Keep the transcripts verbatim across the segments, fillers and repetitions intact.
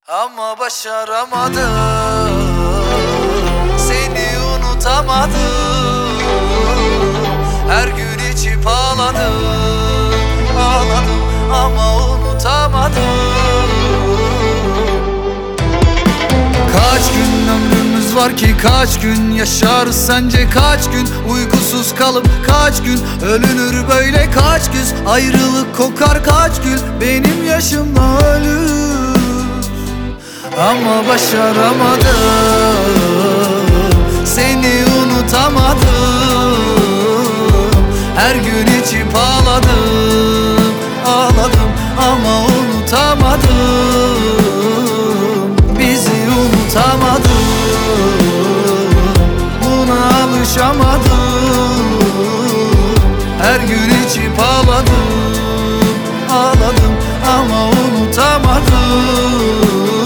Ama başaramadım, seni unutamadım. Her gün içip ağladım, ağladım ama unutamadım. Kaç gün ömrümüz var ki, kaç gün yaşarız sence, kaç gün uykusuz kalıp kaç gün ölünür böyle, kaç güz ayrılık kokar, kaç gül benim yaşımda ölür. Ama başaramadım, seni unutamadım. Her gün içip ağladım, ağladım ama unutamadım. Bizi unutamadım, buna alışamadım. Her gün içip ağladım, ağladım ama unutamadım.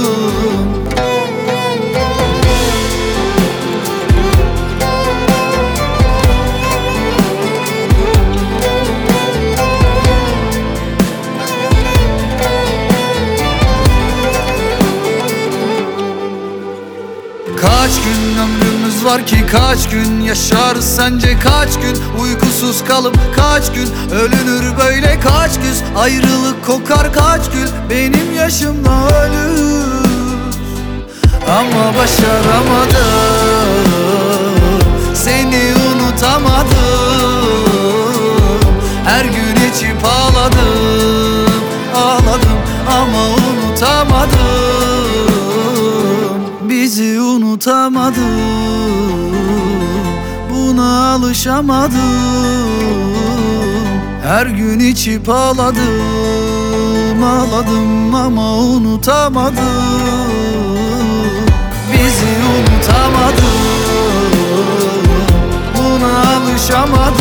Kaç gün ömrümüz var ki, kaç gün yaşarız sence, kaç gün uykusuz kalıp kaç gün ölünür böyle, kaç güz ayrılık kokar, kaç gül benim yaşımda ölür. Ama başaramadım, seni unutamadım. Her gün içip ağladım, ağladım ama unutamadım. Bizi unutamadım, buna alışamadım. Her gün içip ağladım, ağladım ama unutamadım. Bizi unutamadım, buna alışamadım.